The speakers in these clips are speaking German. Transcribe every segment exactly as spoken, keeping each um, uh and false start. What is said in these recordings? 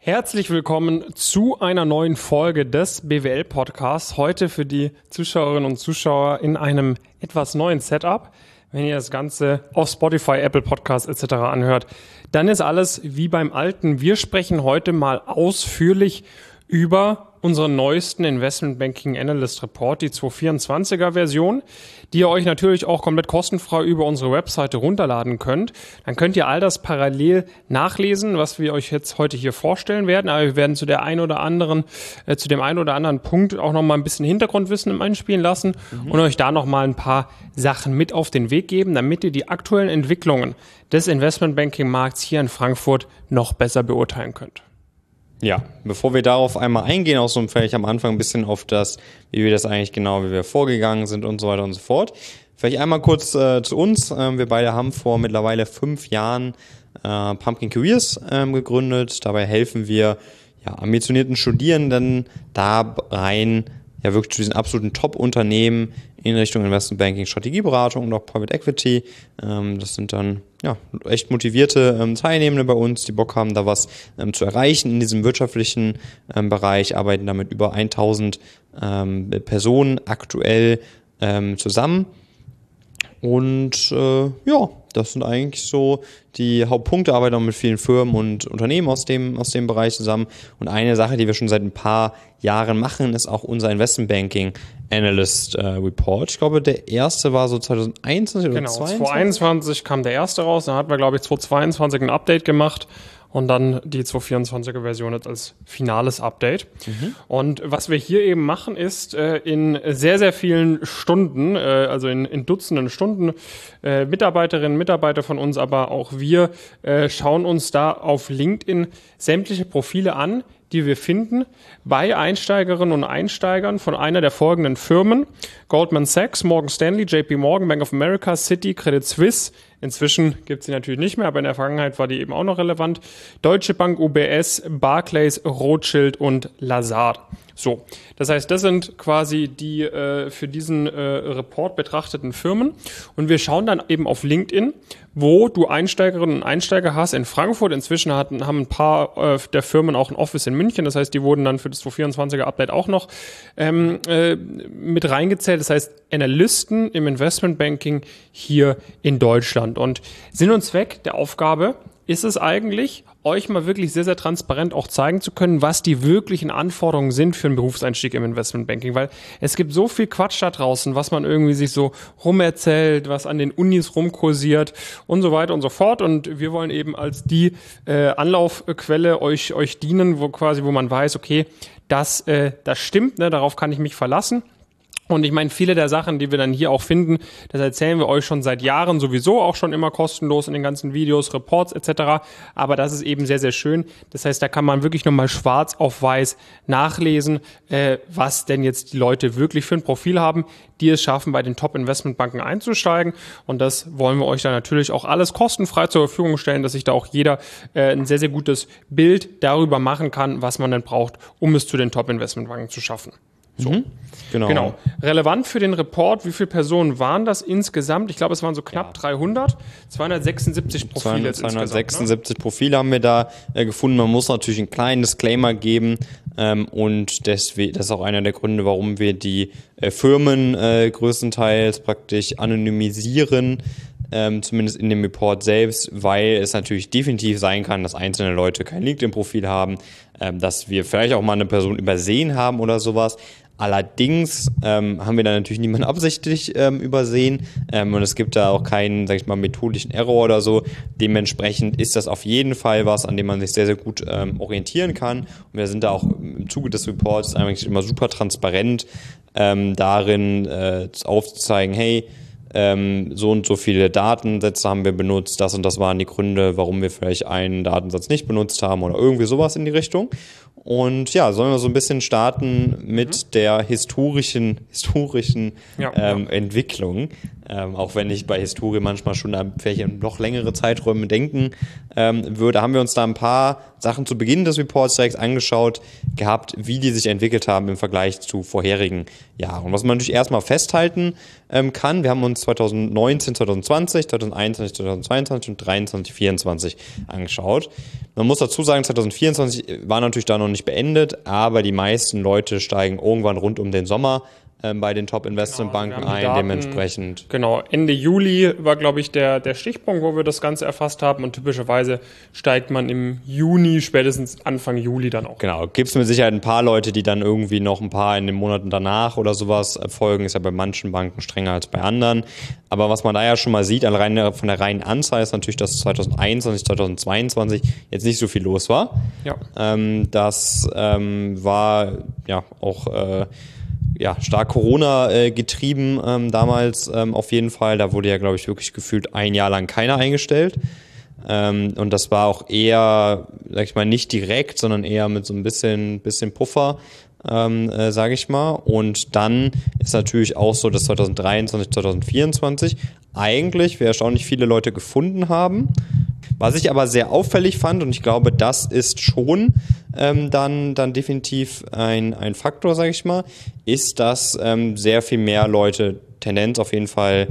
Herzlich willkommen zu einer neuen Folge des B W L-Podcasts. Heute für die Zuschauerinnen und Zuschauer in einem etwas neuen Setup. Wenn ihr das Ganze auf Spotify, Apple Podcasts et cetera anhört, dann ist alles wie beim Alten. Wir sprechen heute mal ausführlich über unseren neuesten Investment Banking Analyst Report, die zweihundertvierundzwanziger Version, die ihr euch natürlich auch komplett kostenfrei über unsere Webseite runterladen könnt. Dann könnt ihr all das parallel nachlesen, was wir euch jetzt heute hier vorstellen werden. Aber wir werden zu der ein oder anderen, äh, zu dem einen oder anderen Punkt auch noch mal ein bisschen Hintergrundwissen im Einspielen lassen mhm. und euch da noch mal ein paar Sachen mit auf den Weg geben, damit ihr die aktuellen Entwicklungen des Investment Banking Markts hier in Frankfurt noch besser beurteilen könnt. Ja, bevor wir darauf einmal eingehen, auch so vielleicht am Anfang ein bisschen auf das, wie wir das eigentlich genau, wie wir vorgegangen sind und so weiter und so fort. Vielleicht einmal kurz äh, zu uns. Ähm, wir beide haben vor mittlerweile fünf Jahren äh, Pumpkin Careers ähm, gegründet. Dabei helfen wir ja ambitionierten Studierenden da rein, ja wirklich zu diesen absoluten Top-Unternehmen in Richtung Investment Banking, Strategieberatung und auch Private Equity. Ähm, das sind dann ja echt motivierte ähm, Teilnehmende bei uns, die Bock haben, da was ähm, zu erreichen in diesem wirtschaftlichen ähm, Bereich, arbeiten damit über tausend ähm, Personen aktuell ähm, zusammen. Und äh, ja, das sind eigentlich so die Hauptpunkte, arbeiten auch mit vielen Firmen und Unternehmen aus dem, aus dem Bereich zusammen. Und eine Sache, die wir schon seit ein paar Jahren machen, ist auch unser Investment Banking Analyst äh, Report. Ich glaube, der erste war so zweitausendeinundzwanzig oder genau, zweiundzwanzig. Genau, zweitausendeinundzwanzig kam der erste raus, dann hatten wir, glaube ich, zweitausendzweiundzwanzig ein Update gemacht. Und dann die zweihundertvierundzwanziger Version jetzt als finales Update. Mhm. Und was wir hier eben machen, ist äh, in sehr, sehr vielen Stunden, äh, also in, in Dutzenden Stunden, äh, Mitarbeiterinnen, Mitarbeiter von uns, aber auch wir äh, schauen uns da auf LinkedIn sämtliche Profile an, die wir finden bei Einsteigerinnen und Einsteigern von einer der folgenden Firmen: Goldman Sachs, Morgan Stanley, J P Morgan, Bank of America, Citi, Credit Suisse. Inzwischen gibt es sie natürlich nicht mehr, aber in der Vergangenheit war die eben auch noch relevant. Deutsche Bank, U B S, Barclays, Rothschild und Lazard. So, das heißt, das sind quasi die äh, für diesen äh, Report betrachteten Firmen. Und wir schauen dann eben auf LinkedIn, wo du Einsteigerinnen und Einsteiger hast in Frankfurt. Inzwischen hatten, haben ein paar äh, der Firmen auch ein Office in München. Das heißt, die wurden dann für das zweihundertvierundzwanziger Update auch noch ähm, äh, mit reingezählt. Das heißt, Analysten im Investmentbanking hier in Deutschland. Und Sinn und Zweck der Aufgabe ist es eigentlich, euch mal wirklich sehr, sehr transparent auch zeigen zu können, was die wirklichen Anforderungen sind für einen Berufseinstieg im Investmentbanking. Weil es gibt so viel Quatsch da draußen, was man irgendwie sich so rumerzählt, was an den Unis rumkursiert und so weiter und so fort. Und wir wollen eben als die äh, Anlaufquelle euch euch dienen, wo quasi, wo man weiß, okay, das, äh, das stimmt, ne, darauf kann ich mich verlassen. Und ich meine, viele der Sachen, die wir dann hier auch finden, das erzählen wir euch schon seit Jahren sowieso auch schon immer kostenlos in den ganzen Videos, Reports et cetera. Aber das ist eben sehr, sehr schön. Das heißt, da kann man wirklich nochmal schwarz auf weiß nachlesen, äh, was denn jetzt die Leute wirklich für ein Profil haben, die es schaffen, bei den Top-Investmentbanken einzusteigen. Und das wollen wir euch dann natürlich auch alles kostenfrei zur Verfügung stellen, dass sich da auch jeder äh, ein sehr, sehr gutes Bild darüber machen kann, was man denn braucht, um es zu den Top-Investmentbanken zu schaffen. So. Mhm. Genau. genau. Relevant für den Report, wie viele Personen waren das insgesamt? Ich glaube, es waren so knapp ja. dreihundert, zweihundertsechsundsiebzig Profile. zweihundertsechsundsiebzig ne? Profile haben wir da äh, gefunden. Man muss natürlich einen kleinen Disclaimer geben ähm, und deswegen, das ist auch einer der Gründe, warum wir die äh, Firmen äh, größtenteils praktisch anonymisieren. Ähm, zumindest in dem Report selbst, weil es natürlich definitiv sein kann, dass einzelne Leute kein LinkedIn-Profil haben, ähm, dass wir vielleicht auch mal eine Person übersehen haben oder sowas. Allerdings ähm, haben wir da natürlich niemanden absichtlich ähm, übersehen ähm, und es gibt da auch keinen, sag ich mal, methodischen Error oder so. Dementsprechend ist das auf jeden Fall was, an dem man sich sehr, sehr gut ähm, orientieren kann. Und wir sind da auch im Zuge des Reports eigentlich immer super transparent ähm, darin äh, aufzuzeigen, hey, Ähm, so und so viele Datensätze haben wir benutzt, das und das waren die Gründe, warum wir vielleicht einen Datensatz nicht benutzt haben oder irgendwie sowas in die Richtung. Und ja, sollen wir so ein bisschen starten mit mhm. der historischen historischen ja, ähm, ja. Entwicklung. Ähm, auch wenn ich bei Historie manchmal schon an welche noch längere Zeiträume denken ähm, würde, haben wir uns da ein paar Sachen zu Beginn des Reports direkt angeschaut gehabt, wie die sich entwickelt haben im Vergleich zu vorherigen Jahren. Und was man natürlich erstmal festhalten ähm, kann, wir haben uns zwanzig neunzehn, zwanzig zwanzig, zwanzig einundzwanzig, zwanzig zweiundzwanzig und dreiundzwanzig, vierundzwanzig angeschaut. Man muss dazu sagen, zwanzig vierundzwanzig war natürlich da noch nicht beendet, aber die meisten Leute steigen irgendwann rund um den Sommer bei den Top-Investmentbanken genau, also ein, Daten, dementsprechend. Genau, Ende Juli war, glaube ich, der, der Stichpunkt, wo wir das Ganze erfasst haben und typischerweise steigt man im Juni, spätestens Anfang Juli dann auch. Genau, gibt es mit Sicherheit ein paar Leute, die dann irgendwie noch ein paar in den Monaten danach oder sowas erfolgen, ist ja bei manchen Banken strenger als bei anderen. Aber was man da ja schon mal sieht, allein von der reinen Anzahl ist natürlich, dass zwanzig einundzwanzig, zwanzig zweiundzwanzig jetzt nicht so viel los war. Ja. Ähm, das ähm, war ja auch äh, ja, stark Corona äh, getrieben ähm, damals ähm, auf jeden Fall. Da wurde ja, glaube ich, wirklich gefühlt ein Jahr lang keiner eingestellt. Ähm, und das war auch eher, sag ich mal, nicht direkt, sondern eher mit so ein bisschen, bisschen Puffer, ähm, äh, sage ich mal. Und dann ist natürlich auch so, dass zwanzig dreiundzwanzig, zwanzig vierundzwanzig eigentlich wir erstaunlich viele Leute gefunden haben. Was ich aber sehr auffällig fand, und ich glaube, das ist schon ähm, dann, dann definitiv ein, ein Faktor, sage ich mal, ist, dass ähm, sehr viel mehr Leute, Tendenz auf jeden Fall,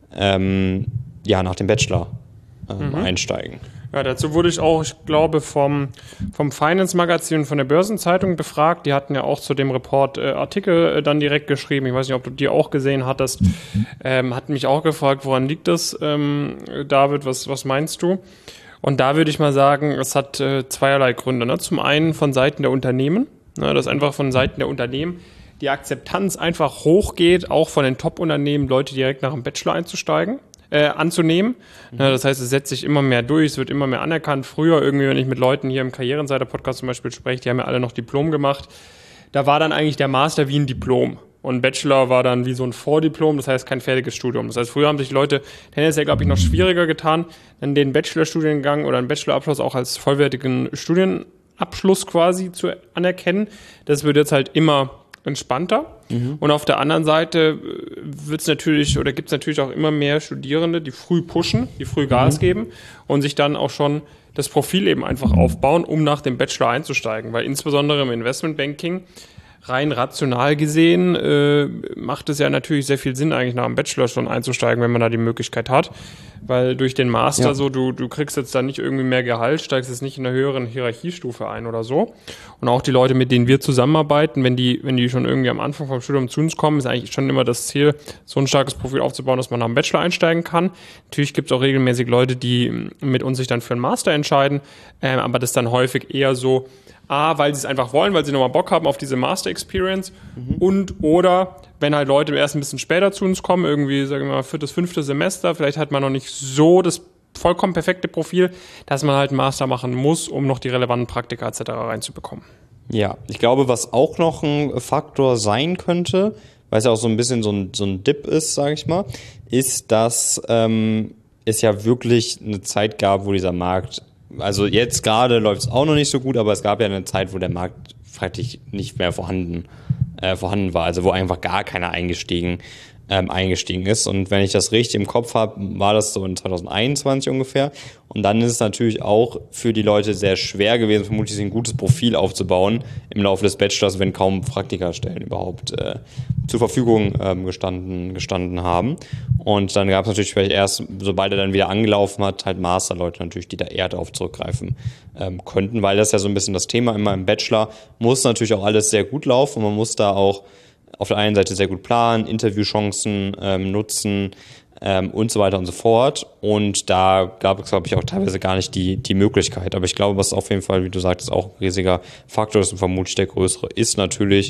ähm, ja, nach dem Bachelor ähm, mhm. einsteigen. Ja, dazu wurde ich auch, ich glaube, vom, vom Finance-Magazin und von der Börsenzeitung befragt. Die hatten ja auch zu dem Report äh, Artikel äh, dann direkt geschrieben. Ich weiß nicht, ob du die auch gesehen hattest. Ähm, hat mich auch gefragt, woran liegt das, ähm, David? Was, was meinst du? Und da würde ich mal sagen, es hat äh, zweierlei Gründe. Ne? Zum einen von Seiten der Unternehmen, ne? Dass einfach von Seiten der Unternehmen die Akzeptanz einfach hochgeht, auch von den Top-Unternehmen, Leute direkt nach dem Bachelor einzusteigen. Äh, anzunehmen. Mhm. Ja, das heißt, es setzt sich immer mehr durch, es wird immer mehr anerkannt. Früher irgendwie, wenn ich mit Leuten hier im Karrierenseiter-Podcast zum Beispiel spreche, die haben ja alle noch Diplom gemacht, da war dann eigentlich der Master wie ein Diplom. Und Bachelor war dann wie so ein Vordiplom, das heißt kein fertiges Studium. Das heißt, früher haben sich Leute tendenziell, glaube ich, noch schwieriger getan, dann den Bachelorstudiengang oder einen Bachelorabschluss auch als vollwertigen Studienabschluss quasi zu anerkennen. Das wird jetzt halt immer entspannter. Mhm. Und auf der anderen Seite wird es natürlich oder gibt es natürlich auch immer mehr Studierende, die früh pushen, die früh Gas mhm. geben und sich dann auch schon das Profil eben einfach aufbauen, um nach dem Bachelor einzusteigen. Weil insbesondere im Investmentbanking rein rational gesehen äh, macht es ja natürlich sehr viel Sinn, eigentlich nach dem Bachelor schon einzusteigen, wenn man da die Möglichkeit hat. Weil durch den Master ja. so, du, du kriegst jetzt da nicht irgendwie mehr Gehalt, steigst jetzt nicht in einer höheren Hierarchiestufe ein oder so. Und auch die Leute, mit denen wir zusammenarbeiten, wenn die, wenn die schon irgendwie am Anfang vom Studium zu uns kommen, ist eigentlich schon immer das Ziel, so ein starkes Profil aufzubauen, dass man nach dem Bachelor einsteigen kann. Natürlich gibt es auch regelmäßig Leute, die mit uns sich dann für einen Master entscheiden, ähm, aber das ist dann häufig eher so, A, weil sie es einfach wollen, weil sie nochmal Bock haben auf diese Master-Experience mhm. und oder wenn halt Leute erst ein bisschen später zu uns kommen, irgendwie, sagen wir mal, viertes, fünfte Semester, vielleicht hat man noch nicht so das vollkommen perfekte Profil, dass man halt einen Master machen muss, um noch die relevanten Praktika et cetera reinzubekommen. Ja, ich glaube, was auch noch ein Faktor sein könnte, weil es ja auch so ein bisschen so ein, so ein Dip ist, sage ich mal, ist, dass ähm, es ja wirklich eine Zeit gab, wo dieser Markt, also jetzt gerade läuft es auch noch nicht so gut, aber es gab ja eine Zeit, wo der Markt praktisch nicht mehr vorhanden, äh, vorhanden war, also wo einfach gar keiner eingestiegen Ähm, eingestiegen ist. Und wenn ich das richtig im Kopf habe, war das so in zwanzig einundzwanzig ungefähr. Und dann ist es natürlich auch für die Leute sehr schwer gewesen, vermutlich ein gutes Profil aufzubauen im Laufe des Bachelors, wenn kaum Praktikastellen überhaupt äh, zur Verfügung ähm, gestanden, gestanden haben. Und dann gab es natürlich vielleicht erst, sobald er dann wieder angelaufen hat, halt Masterleute natürlich, die da eher darauf zurückgreifen ähm, könnten, weil das ja so ein bisschen das Thema immer im Bachelor muss natürlich auch alles sehr gut laufen und man muss da auch auf der einen Seite sehr gut planen, Interviewchancen ähm, nutzen ähm, und so weiter und so fort. Und da gab es, glaube ich, auch teilweise gar nicht die die Möglichkeit. Aber ich glaube, was auf jeden Fall, wie du sagtest, auch ein riesiger Faktor ist und vermutlich der größere, ist natürlich,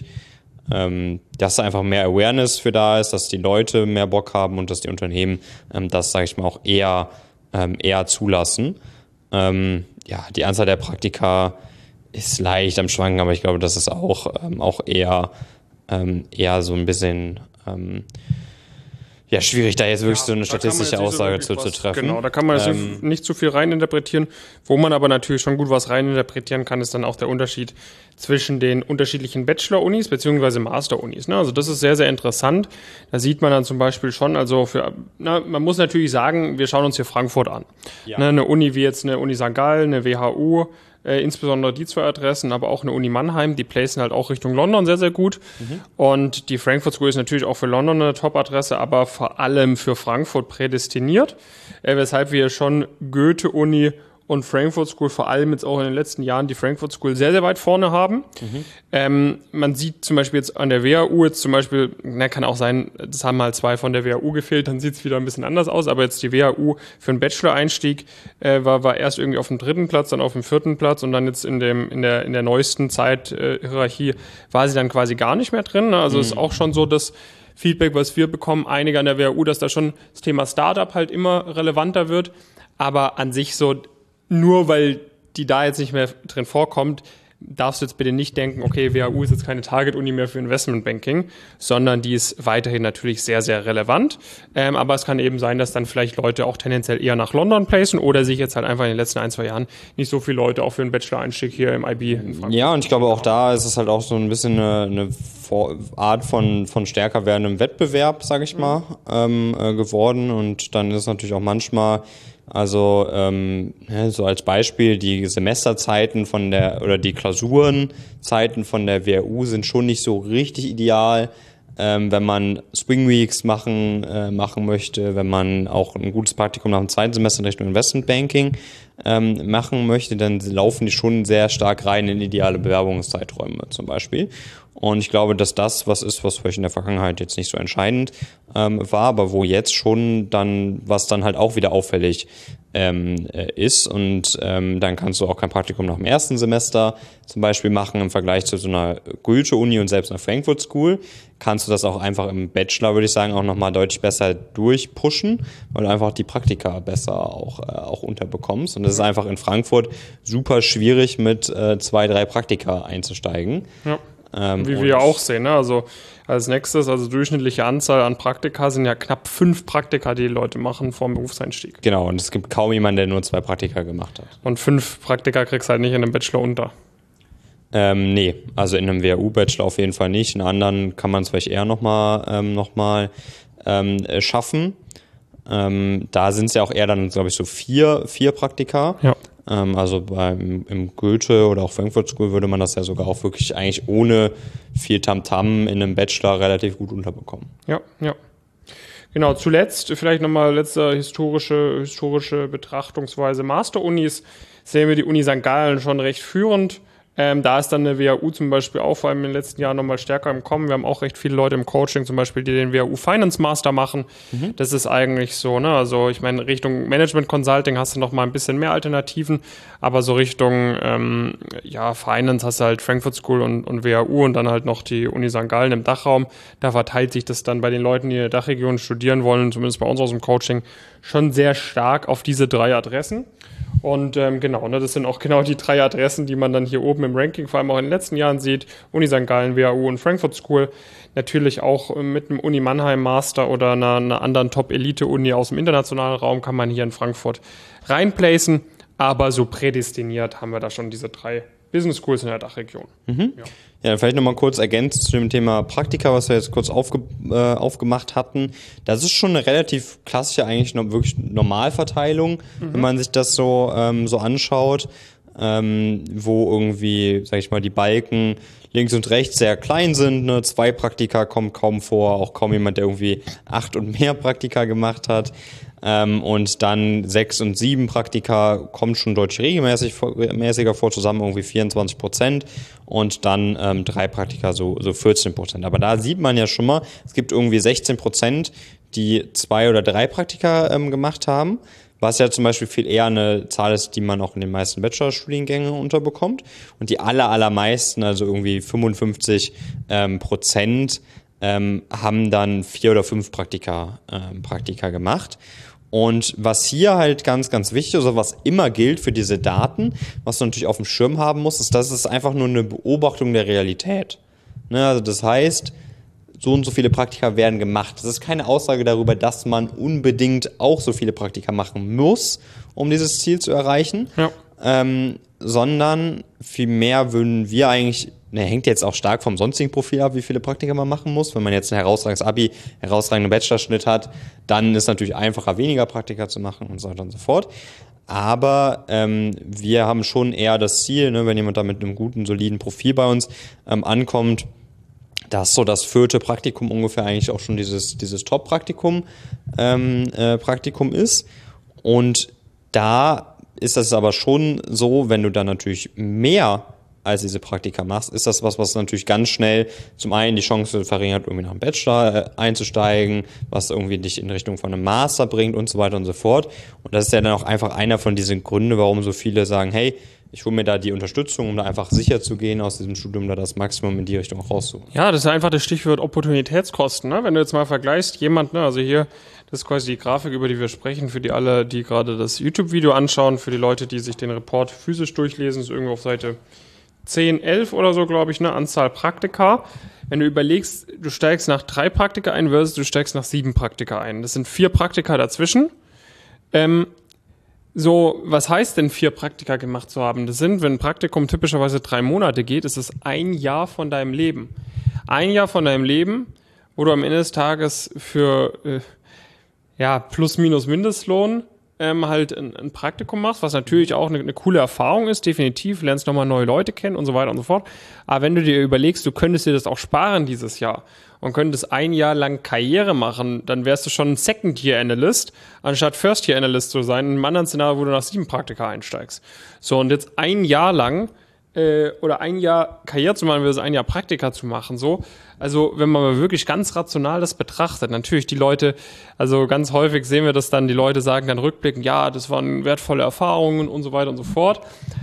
ähm, dass da einfach mehr Awareness für da ist, dass die Leute mehr Bock haben und dass die Unternehmen ähm, das, sage ich mal, auch eher, ähm, eher zulassen. Ähm, ja, die Anzahl der Praktika ist leicht am Schwanken, aber ich glaube, das ist auch, ähm, auch eher Ähm, eher so ein bisschen, ähm, Ja, schwierig, da jetzt wirklich Ja, so eine da kann man statistische jetzt nicht so Aussage wirklich zu, zu was- treffen. Genau, da kann man jetzt Ähm, nicht zu viel reininterpretieren. Wo man aber natürlich schon gut was reininterpretieren kann, ist dann auch der Unterschied zwischen den unterschiedlichen Bachelor-Unis bzw. Master-Unis. Ne? Also das ist sehr, sehr interessant. Da sieht man dann zum Beispiel schon, also für, na, man muss natürlich sagen, wir schauen uns hier Frankfurt an. Ja. Ne, eine Uni wie jetzt eine Uni Sankt Gallen, eine W H U, Äh, insbesondere die zwei Adressen, aber auch eine Uni Mannheim, die placen halt auch Richtung London sehr, sehr gut. Mhm. Und die Frankfurt School ist natürlich auch für London eine Top-Adresse, aber vor allem für Frankfurt prädestiniert, äh, weshalb wir schon Goethe-Uni und Frankfurt School, vor allem jetzt auch in den letzten Jahren, die Frankfurt School sehr, sehr weit vorne haben. Mhm. Ähm, man sieht zum Beispiel jetzt an der W H U jetzt zum Beispiel, na, kann auch sein, das haben mal zwei von der W H U gefehlt, dann sieht es wieder ein bisschen anders aus, aber jetzt die W H U für einen Bachelor-Einstieg äh, war, war erst irgendwie auf dem dritten Platz, dann auf dem vierten Platz und dann jetzt in dem in der in der neuesten Zeithierarchie äh, war sie dann quasi gar nicht mehr drin. Also mhm. ist auch schon so, dass Feedback, was wir bekommen, einige an der W H U, dass da schon das Thema Startup halt immer relevanter wird, aber an sich so nur weil die da jetzt nicht mehr drin vorkommt, darfst du jetzt bitte nicht denken, okay, W H U ist jetzt keine Target-Uni mehr für Investmentbanking, sondern die ist weiterhin natürlich sehr, sehr relevant. Ähm, aber es kann eben sein, dass dann vielleicht Leute auch tendenziell eher nach London placen oder sich jetzt halt einfach in den letzten ein, zwei Jahren nicht so viele Leute auch für einen Bachelor-Einstieg hier im I B in Frankfurt. Ja, und ich glaube auch da ist es halt auch so ein bisschen eine, eine Vor- Art von, von stärker werdendem Wettbewerb, sage ich mal, mhm. ähm, äh, geworden. Und dann ist es natürlich auch manchmal Also ähm, so als Beispiel, die Semesterzeiten von der oder die Klausurenzeiten von der W H U sind schon nicht so richtig ideal, ähm, wenn man Spring Weeks machen äh, machen möchte, wenn man auch ein gutes Praktikum nach dem zweiten Semester in Richtung Investmentbanking ähm, machen möchte, dann laufen die schon sehr stark rein in ideale Bewerbungszeiträume zum Beispiel. Und ich glaube, dass das was ist, was vielleicht in der Vergangenheit jetzt nicht so entscheidend ähm, war, aber wo jetzt schon dann, was dann halt auch wieder auffällig ähm, äh, ist. Und ähm, dann kannst du auch kein Praktikum nach dem ersten Semester zum Beispiel machen im Vergleich zu so einer Goethe-Uni und selbst einer Frankfurt School. Kannst du das auch einfach im Bachelor, würde ich sagen, auch nochmal deutlich besser durchpushen, weil du einfach die Praktika besser auch, äh, auch unterbekommst. Und das ist einfach in Frankfurt super schwierig, mit äh, zwei, drei Praktika einzusteigen. Ja. Ähm, Wie wir ja auch sehen, ne? Also als nächstes, also durchschnittliche Anzahl an Praktika sind ja knapp fünf Praktika, die, die Leute machen vor dem Berufseinstieg. Genau, und es gibt kaum jemanden, der nur zwei Praktika gemacht hat. Und fünf Praktika kriegst du halt nicht in einem Bachelor unter. Ähm, nee, also in einem W H U-Bachelor auf jeden Fall nicht. In anderen kann man es vielleicht eher nochmal ähm, noch mal, ähm, schaffen. Ähm, da sind es ja auch eher dann, glaube ich, so vier, vier Praktika. Ja. Ähm, also beim im Goethe oder auch Frankfurt School würde man das ja sogar auch wirklich eigentlich ohne viel Tamtam in einem Bachelor relativ gut unterbekommen. Ja, ja. Genau, zuletzt vielleicht nochmal letzte historische, historische Betrachtungsweise Master-Unis. Sehen wir die Uni Sankt Gallen schon recht führend. Ähm, da ist dann eine W H U zum Beispiel auch vor allem in den letzten Jahren nochmal stärker im Kommen. Wir haben auch recht viele Leute im Coaching zum Beispiel, die den W H U Finance Master machen. Mhm. Das ist eigentlich so, ne? Also ich meine, Richtung Management Consulting hast du nochmal ein bisschen mehr Alternativen, aber so Richtung ähm, ja, Finance hast du halt Frankfurt School und, und W H U und dann halt noch die Uni Sankt Gallen im Dachraum. Da verteilt sich das dann bei den Leuten, die in der Dachregion studieren wollen, zumindest bei uns aus dem Coaching, schon sehr stark auf diese drei Adressen. Und ähm, genau, ne, das sind auch genau die drei Adressen, die man dann hier oben im Ranking vor allem auch in den letzten Jahren sieht. Uni Sankt Gallen, W H U und Frankfurt School. Natürlich auch mit einem Uni Mannheim Master oder einer, einer anderen Top-Elite-Uni aus dem internationalen Raum kann man hier in Frankfurt reinplacen. Aber so prädestiniert haben wir da schon diese drei Business Schools in der Dachregion. Mhm. Ja. Ja, vielleicht nochmal kurz ergänzt zu dem Thema Praktika, was wir jetzt kurz aufge, äh, aufgemacht hatten. Das ist schon eine relativ klassische, eigentlich noch wirklich Normalverteilung, mhm. wenn man sich das so, ähm, so anschaut, ähm, wo irgendwie, sag ich mal, die Balken links und rechts sehr klein sind. Ne? Zwei Praktika kommen kaum vor, auch kaum jemand, der irgendwie acht und mehr Praktika gemacht hat. Ähm, und dann sechs und sieben Praktika kommt schon deutlich regelmäßig mäßiger vor, zusammen irgendwie vierundzwanzig Prozent und dann ähm, drei Praktika so, so vierzehn Prozent. Aber da sieht man ja schon mal, es gibt irgendwie sechzehn Prozent, die zwei oder drei Praktika ähm, gemacht haben, was ja zum Beispiel viel eher eine Zahl ist, die man auch in den meisten Bachelorstudiengängen unterbekommt. Und die aller, allermeisten, also irgendwie fünfundfünfzig ähm, Prozent, ähm, haben dann vier oder fünf Praktika, ähm, Praktika gemacht. Und was hier halt ganz, ganz wichtig ist, also was immer gilt für diese Daten, was du natürlich auf dem Schirm haben musst, ist, dass es einfach nur eine Beobachtung der Realität. Ne, also das heißt, so und so viele Praktika werden gemacht. Das ist keine Aussage darüber, dass man unbedingt auch so viele Praktika machen muss, um dieses Ziel zu erreichen, ja. ähm, sondern vielmehr würden wir eigentlich, ne, hängt jetzt auch stark vom sonstigen Profil ab, wie viele Praktika man machen muss. Wenn man jetzt ein herausragendes Abi, herausragenden Bachelorschnitt hat, dann ist es natürlich einfacher, weniger Praktika zu machen und so weiter und so fort. Aber ähm, wir haben schon eher das Ziel, ne, wenn jemand da mit einem guten, soliden Profil bei uns ähm, ankommt, dass so das vierte Praktikum ungefähr eigentlich auch schon dieses, dieses Top-Praktikum ähm, äh, Praktikum ist. Und da ist das aber schon so, wenn du dann natürlich mehr als diese Praktika machst, ist das was, was natürlich ganz schnell zum einen die Chance verringert, irgendwie nach einem Bachelor einzusteigen, was irgendwie dich in Richtung von einem Master bringt und so weiter und so fort. Und das ist ja dann auch einfach einer von diesen Gründen, warum so viele sagen, hey, ich hole mir da die Unterstützung, um da einfach sicher zu gehen aus diesem Studium, da das Maximum in die Richtung auch rauszuholen. Ja, das ist einfach das Stichwort Opportunitätskosten. Ne? Wenn du jetzt mal vergleichst, jemand, ne, also hier, das ist quasi die Grafik, über die wir sprechen, für die alle, die gerade das YouTube-Video anschauen, für die Leute, die sich den Report physisch durchlesen, ist irgendwo auf Seite zehn, elf oder so, glaube ich, ne, Anzahl Praktika. Wenn du überlegst, du steigst nach drei Praktika ein versus du steigst nach sieben Praktika ein. Das sind vier Praktika dazwischen. Ähm, so, was heißt denn vier Praktika gemacht zu haben? Das sind, wenn ein Praktikum typischerweise drei Monate geht, ist es ein Jahr von deinem Leben. Ein Jahr von deinem Leben, wo du am Ende des Tages für äh, ja, plus minus Mindestlohn Ähm, halt ein, ein Praktikum machst, was natürlich auch eine, eine coole Erfahrung ist, definitiv, lernst nochmal neue Leute kennen und so weiter und so fort. Aber wenn du dir überlegst, du könntest dir das auch sparen dieses Jahr und könntest ein Jahr lang Karriere machen, dann wärst du schon ein Second-Year-Analyst, anstatt First-Year-Analyst zu sein, in einem anderen Szenario, wo du nach sieben Praktika einsteigst. So, und jetzt ein Jahr lang äh, oder ein Jahr Karriere zu machen, versus ein Jahr Praktika zu machen, so. Also, wenn man mal wirklich ganz rational das betrachtet, natürlich die Leute, also ganz häufig sehen wir das dann, die Leute sagen dann rückblickend, ja, das waren wertvolle Erfahrungen und so weiter und so fort.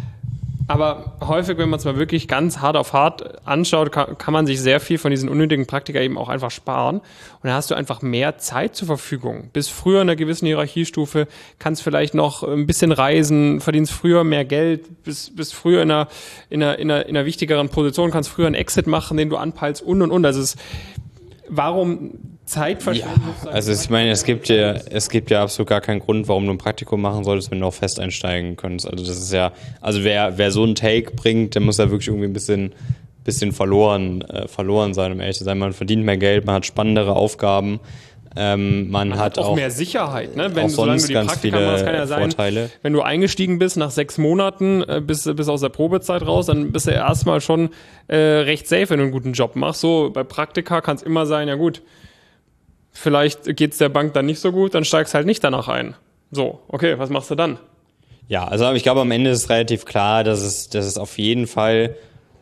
Aber häufig, wenn man es mal wirklich ganz hart auf hart anschaut, kann, kann man sich sehr viel von diesen unnötigen Praktika eben auch einfach sparen. Und dann hast du einfach mehr Zeit zur Verfügung. Bis früher in einer gewissen Hierarchiestufe, kannst vielleicht noch ein bisschen reisen, verdienst früher mehr Geld, bis, bis früher in einer, in, einer, in, einer, in einer wichtigeren Position, kannst früher einen Exit machen, den du anpeilst und und und. Also es ist, warum Zeitverschwendung? Ja, also ich meine, es gibt ja, es gibt ja absolut gar keinen Grund, warum du ein Praktikum machen solltest, wenn du auch fest einsteigen könntest. Also das ist ja, also wer, wer so einen Take bringt, der muss ja wirklich irgendwie ein bisschen, bisschen verloren, äh, verloren sein, um ehrlich zu sein. Man verdient mehr Geld, man hat spannendere Aufgaben. Ähm, man, man hat, hat auch, auch mehr Sicherheit, ne? Wenn auch solange sonst du die ganz Praktika viele machst, kann ja sein, Vorteile. Wenn du eingestiegen bist nach sechs Monaten äh, bis, bis aus der Probezeit raus, dann bist du erstmal schon äh, recht safe, wenn du einen guten Job machst. So, bei Praktika kann es immer sein, ja gut, vielleicht geht's der Bank dann nicht so gut, dann steigst halt nicht danach ein. So, okay, was machst du dann? Ja, also ich glaube, am Ende ist relativ klar, dass es, dass es auf jeden Fall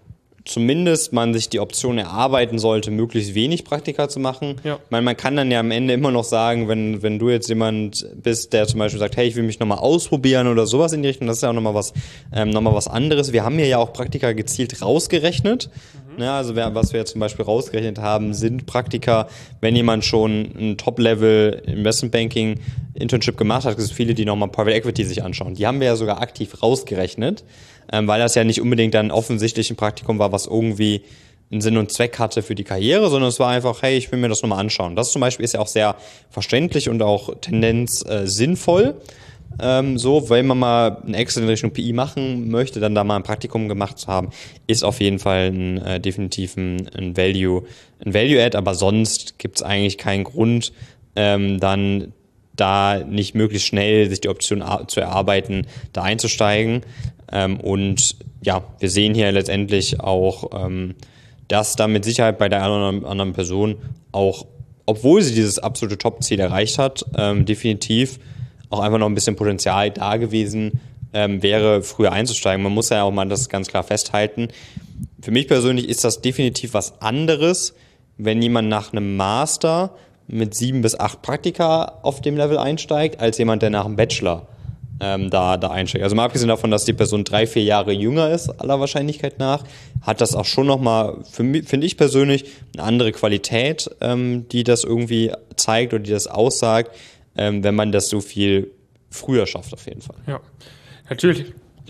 zumindest man sich die Option erarbeiten sollte, möglichst wenig Praktika zu machen. Ja. Ich meine, man kann dann ja am Ende immer noch sagen, wenn, wenn du jetzt jemand bist, der zum Beispiel sagt, hey, ich will mich nochmal ausprobieren oder sowas in die Richtung, das ist ja auch nochmal was, ähm, nochmal was anderes. Wir haben hier ja auch Praktika gezielt rausgerechnet. Mhm. Ja, also wer, was wir zum Beispiel rausgerechnet haben, sind Praktika, wenn jemand schon ein Top-Level Investmentbanking Internship gemacht hat, gibt es viele, die nochmal Private Equity sich anschauen. Die haben wir ja sogar aktiv rausgerechnet, ähm, weil das ja nicht unbedingt dann offensichtlich ein Praktikum war, was irgendwie einen Sinn und Zweck hatte für die Karriere, sondern es war einfach, hey, ich will mir das nochmal anschauen. Das zum Beispiel ist ja auch sehr verständlich und auch Tendenz äh, sinnvoll. Ähm, so, wenn man mal einen Exit in Richtung P I machen möchte, dann da mal ein Praktikum gemacht zu haben, ist auf jeden Fall ein, äh, definitiv ein, ein Value, ein Value-Add, aber sonst gibt es eigentlich keinen Grund, ähm, dann da nicht möglichst schnell sich die Option zu erarbeiten, da einzusteigen. Ähm, und ja, wir sehen hier letztendlich auch, ähm, dass da mit Sicherheit bei der einen oder anderen Person auch, obwohl sie dieses absolute Top-Ziel erreicht hat, ähm, definitiv auch einfach noch ein bisschen Potenzial da gewesen ähm, wäre, früher einzusteigen. Man muss ja auch mal das ganz klar festhalten. Für mich persönlich ist das definitiv was anderes, wenn jemand nach einem Master mit sieben bis acht Praktika auf dem Level einsteigt, als jemand, der nach einem Bachelor ähm, da, da einsteigt. Also mal abgesehen davon, dass die Person drei, vier Jahre jünger ist, aller Wahrscheinlichkeit nach, hat das auch schon nochmal, finde ich persönlich, eine andere Qualität, ähm, die das irgendwie zeigt oder die das aussagt, ähm, wenn man das so viel früher schafft auf jeden Fall. Ja, natürlich.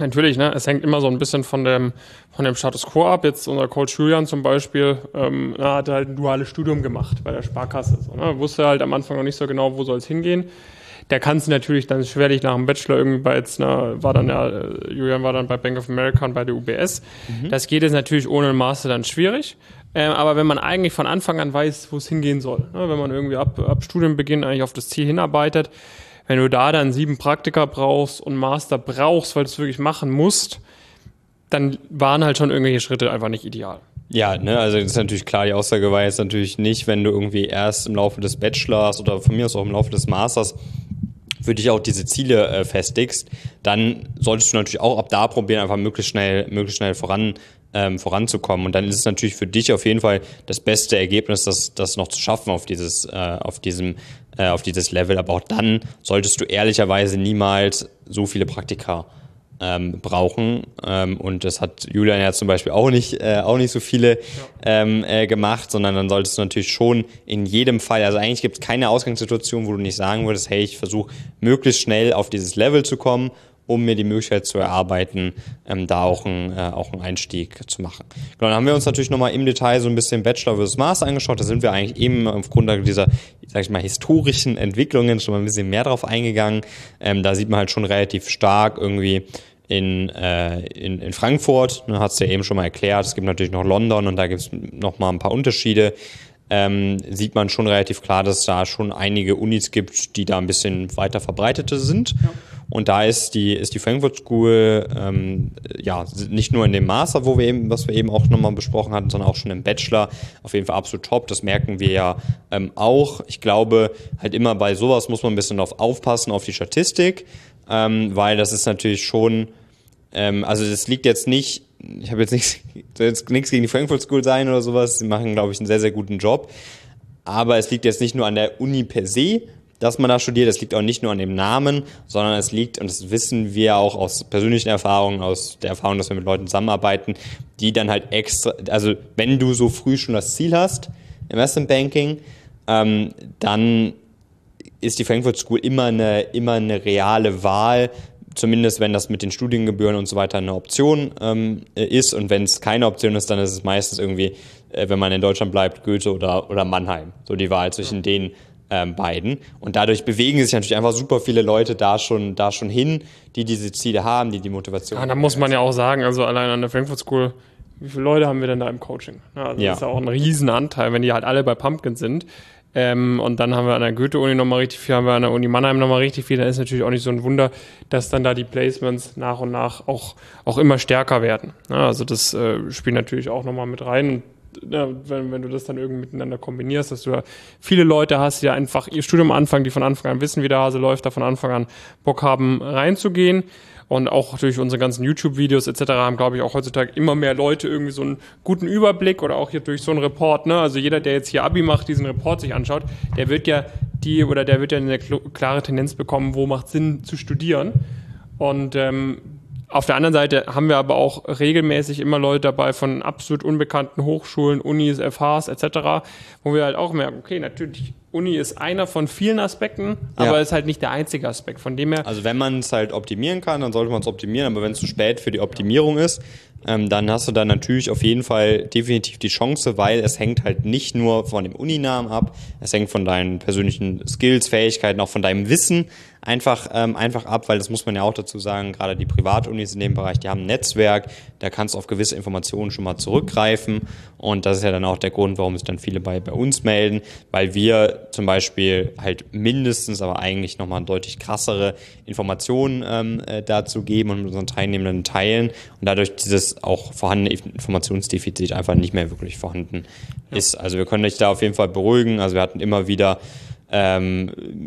Natürlich, ne? Es hängt immer so ein bisschen von dem, von dem Status Quo ab. Jetzt unser Coach Julian zum Beispiel, ähm, er hat halt ein duales Studium gemacht bei der Sparkasse. So, ne? Wusste halt am Anfang noch nicht so genau, wo soll es hingehen. Der kann es natürlich dann schwerlich nach dem Bachelor irgendwie bei jetzt einer, war dann ja, Julian war dann bei Bank of America und bei der U B S. Mhm. Das geht jetzt natürlich ohne einen Master dann schwierig. Ähm, aber wenn man eigentlich von Anfang an weiß, wo es hingehen soll, ne? Wenn man irgendwie ab, ab Studienbeginn eigentlich auf das Ziel hinarbeitet, wenn du da dann sieben Praktika brauchst und Master brauchst, weil du es wirklich machen musst, dann waren halt schon irgendwelche Schritte einfach nicht ideal. Ja, ne, also das ist natürlich klar, die Aussage war jetzt natürlich nicht, wenn du irgendwie erst im Laufe des Bachelors oder von mir aus auch im Laufe des Masters für dich auch diese Ziele äh, festigst, dann solltest du natürlich auch ab da probieren, einfach möglichst schnell, möglichst schnell voran ähm, voranzukommen. Und dann ist es natürlich für dich auf jeden Fall das beste Ergebnis, das, das noch zu schaffen auf dieses, äh, auf diesem, äh, auf dieses Level. Aber auch dann solltest du ehrlicherweise niemals so viele Praktika ähm, brauchen. Ähm, und das hat Julian ja zum Beispiel auch nicht, äh, auch nicht so viele ja. ähm, äh, gemacht, sondern dann solltest du natürlich schon in jedem Fall, also eigentlich gibt es keine Ausgangssituation, wo du nicht sagen würdest, hey, ich versuche möglichst schnell auf dieses Level zu kommen, um mir die Möglichkeit zu erarbeiten, ähm, da auch, ein, äh, auch einen Einstieg zu machen. Genau, dann haben wir uns natürlich nochmal im Detail so ein bisschen Bachelor versus Master angeschaut. Da sind wir eigentlich eben aufgrund dieser, sag ich mal, historischen Entwicklungen schon mal ein bisschen mehr drauf eingegangen. Ähm, da sieht man halt schon relativ stark irgendwie in, äh, in, in Frankfurt, ne, hat es ja eben schon mal erklärt. Es gibt natürlich noch London und da gibt es nochmal ein paar Unterschiede. Ähm, sieht man schon relativ klar, dass es da schon einige Unis gibt, die da ein bisschen weiter verbreitete sind. Ja. Und da ist die, ist die Frankfurt School, ähm, ja, nicht nur in dem Master, wo wir eben, was wir eben auch nochmal besprochen hatten, sondern auch schon im Bachelor auf jeden Fall absolut top. Das merken wir ja ähm, auch. Ich glaube, halt immer bei sowas muss man ein bisschen drauf aufpassen, auf die Statistik, ähm, weil das ist natürlich schon, ähm, also das liegt jetzt nicht, ich habe jetzt nichts, soll jetzt nichts gegen die Frankfurt School sein oder sowas. Sie machen, glaube ich, einen sehr, sehr guten Job. Aber es liegt jetzt nicht nur an der Uni per se, dass man da studiert. Es liegt auch nicht nur an dem Namen, sondern es liegt, und das wissen wir auch aus persönlichen Erfahrungen, aus der Erfahrung, dass wir mit Leuten zusammenarbeiten, die dann halt extra, also wenn du so früh schon das Ziel hast, Investment Banking, ähm, dann ist die Frankfurt School immer eine, immer eine reale Wahl, zumindest wenn das mit den Studiengebühren und so weiter eine Option ähm, ist. Und wenn es keine Option ist, dann ist es meistens irgendwie, äh, wenn man in Deutschland bleibt, Goethe oder, oder Mannheim. So die Wahl zwischen ja. den ähm, beiden. Und dadurch bewegen sich natürlich einfach super viele Leute da schon, da schon hin, die diese Ziele haben, die die Motivation haben. Ja, da muss man ja auch sagen, also allein an der Frankfurt School, wie viele Leute haben wir denn da im Coaching? Ja, also ja. Das ist ja auch ein Riesenanteil, wenn die halt alle bei Pumpkin sind. Ähm, und dann haben wir an der Goethe-Uni nochmal richtig viel, haben wir an der Uni Mannheim nochmal richtig viel. Dann ist natürlich auch nicht so ein Wunder, dass dann da die Placements nach und nach auch, auch immer stärker werden. Ja, also das äh, spielt natürlich auch nochmal mit rein. Und, ja, wenn, wenn du das dann irgendwie miteinander kombinierst, dass du da viele Leute hast, die einfach ihr Studium anfangen, die von Anfang an wissen, wie der Hase läuft, da von Anfang an Bock haben, reinzugehen. Und auch durch unsere ganzen YouTube-Videos et cetera haben, glaube ich, auch heutzutage immer mehr Leute irgendwie so einen guten Überblick oder auch hier durch so einen Report, ne? Also jeder, der jetzt hier Abi macht, diesen Report sich anschaut, der wird ja die oder der wird ja eine klare Tendenz bekommen, wo macht Sinn zu studieren. Und ähm, auf der anderen Seite haben wir aber auch regelmäßig immer Leute dabei von absolut unbekannten Hochschulen, Unis, F Hs et cetera, wo wir halt auch merken, okay, natürlich, Uni ist einer von vielen Aspekten, aber ja. ist halt nicht der einzige Aspekt. Von dem her. Also wenn man es halt optimieren kann, dann sollte man es optimieren, aber wenn es zu spät für die Optimierung ist, ähm, dann hast du da natürlich auf jeden Fall definitiv die Chance, weil es hängt halt nicht nur von dem Uninamen ab, es hängt von deinen persönlichen Skills, Fähigkeiten, auch von deinem Wissen einfach ähm, einfach ab, weil das muss man ja auch dazu sagen, gerade die Privatunis in dem Bereich, die haben ein Netzwerk, da kannst du auf gewisse Informationen schon mal zurückgreifen und das ist ja dann auch der Grund, warum sich dann viele bei, bei uns melden, weil wir zum Beispiel halt mindestens, aber eigentlich nochmal deutlich krassere Informationen ähm, äh, dazu geben und mit unseren Teilnehmenden teilen und dadurch dieses auch vorhandene Informationsdefizit einfach nicht mehr wirklich vorhanden ja. ist. Also wir können euch da auf jeden Fall beruhigen, also wir hatten immer wieder ähm,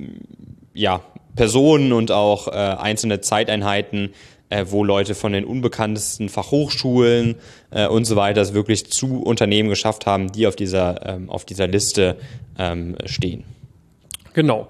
ja, Personen und auch äh, einzelne Zeiteinheiten, äh, wo Leute von den unbekanntesten Fachhochschulen äh, und so weiter es wirklich zu Unternehmen geschafft haben, die auf dieser, ähm, auf dieser Liste ähm, stehen. Genau.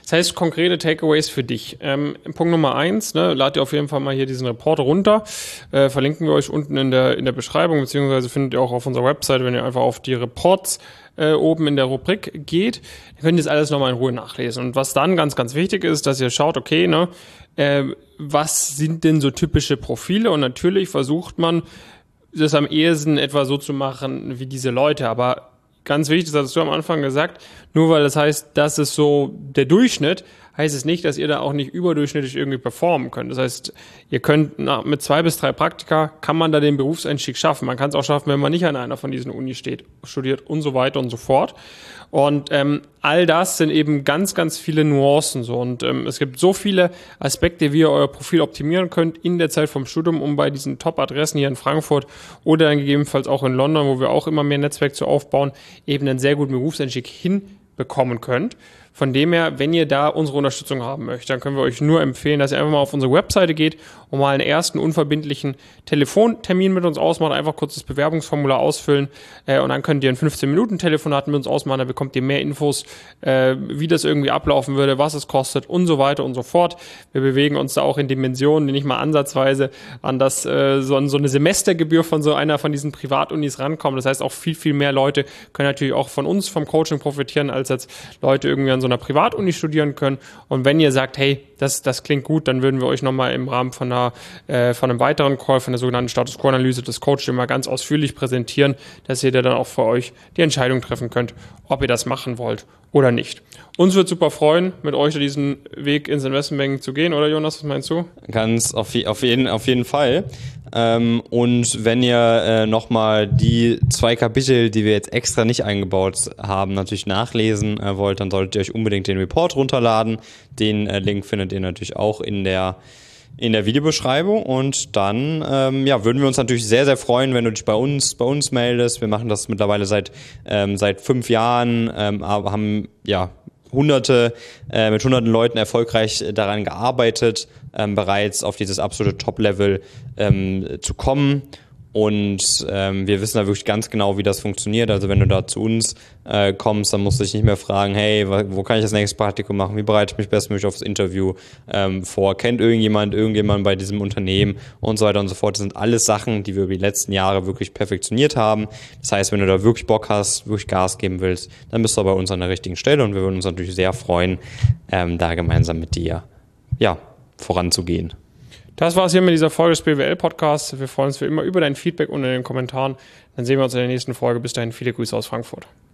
Das heißt, konkrete Takeaways für dich. Ähm, Punkt Nummer eins, ne, lad dir auf jeden Fall mal hier diesen Report runter. Äh, verlinken wir euch unten in der, in der Beschreibung, beziehungsweise findet ihr auch auf unserer Website, wenn ihr einfach auf die Reports äh, oben in der Rubrik geht. Ihr könnt das alles nochmal in Ruhe nachlesen. Und was dann ganz, ganz wichtig ist, dass ihr schaut, okay, ne, äh, was sind denn so typische Profile? Und natürlich versucht man, das am ehesten etwa so zu machen wie diese Leute, aber ganz wichtig, das hast du am Anfang gesagt, nur weil das heißt, das ist so der Durchschnitt, heißt es nicht, dass ihr da auch nicht überdurchschnittlich irgendwie performen könnt. Das heißt, ihr könnt na, mit zwei bis drei Praktika kann man da den Berufseinstieg schaffen. Man kann es auch schaffen, wenn man nicht an einer von diesen Unis steht, studiert und so weiter und so fort. Und ähm, all das sind eben ganz, ganz viele Nuancen so. Und ähm, es gibt so viele Aspekte, wie ihr euer Profil optimieren könnt in der Zeit vom Studium, um bei diesen Top-Adressen hier in Frankfurt oder dann gegebenenfalls auch in London, wo wir auch immer mehr Netzwerk zu aufbauen, eben einen sehr guten Berufseinstieg hinbekommen könnt. Von dem her, wenn ihr da unsere Unterstützung haben möchtet, dann können wir euch nur empfehlen, dass ihr einfach mal auf unsere Webseite geht und mal einen ersten unverbindlichen Telefontermin mit uns ausmacht, einfach kurz das Bewerbungsformular ausfüllen äh, und dann könnt ihr ein fünfzehn Minuten Telefonat mit uns ausmachen, da bekommt ihr mehr Infos, äh, wie das irgendwie ablaufen würde, was es kostet und so weiter und so fort. Wir bewegen uns da auch in Dimensionen, die nicht mal ansatzweise an das äh, so, so eine Semestergebühr von so einer von diesen Privatunis rankommen. Das heißt, auch viel, viel mehr Leute können natürlich auch von uns, vom Coaching profitieren, als jetzt Leute irgendwie an so einer Privatuni studieren können. Und wenn ihr sagt, hey, das, das klingt gut, dann würden wir euch nochmal im Rahmen von, einer, äh, von einem weiteren Call, von der sogenannten Status-Quo-Analyse des Coaching mal ganz ausführlich präsentieren, dass ihr da dann auch für euch die Entscheidung treffen könnt, ob ihr das machen wollt oder nicht. Uns wird super freuen, mit euch diesen Weg ins Investmentbanking zu gehen, oder Jonas, was meinst du? Ganz auf, auf, jeden, auf jeden Fall. Ähm, und wenn ihr äh, nochmal die zwei Kapitel, die wir jetzt extra nicht eingebaut haben, natürlich nachlesen äh, wollt, dann solltet ihr euch unbedingt den Report runterladen. Den äh, Link findet ihr natürlich auch in der in der Videobeschreibung und dann ähm, ja, würden wir uns natürlich sehr, sehr freuen, wenn du dich bei uns bei uns meldest. Wir machen das mittlerweile seit ähm, seit fünf Jahren, ähm, aber haben ja hunderte äh, mit hunderten Leuten erfolgreich daran gearbeitet, ähm, bereits auf dieses absolute Top-Level ähm, zu kommen. Und ähm, wir wissen da wirklich ganz genau, wie das funktioniert. Also wenn du da zu uns äh, kommst, dann musst du dich nicht mehr fragen, hey, wo kann ich das nächste Praktikum machen? Wie bereite ich mich bestmöglich aufs Interview ähm, vor? Kennt irgendjemand irgendjemand bei diesem Unternehmen? Und so weiter und so fort. Das sind alles Sachen, die wir über die letzten Jahre wirklich perfektioniert haben. Das heißt, wenn du da wirklich Bock hast, wirklich Gas geben willst, dann bist du bei uns an der richtigen Stelle. Und wir würden uns natürlich sehr freuen, ähm, da gemeinsam mit dir ja, voranzugehen. Das war es hier mit dieser Folge des B W L-Podcasts. Wir freuen uns wie immer über dein Feedback unten in den Kommentaren. Dann sehen wir uns in der nächsten Folge. Bis dahin, viele Grüße aus Frankfurt.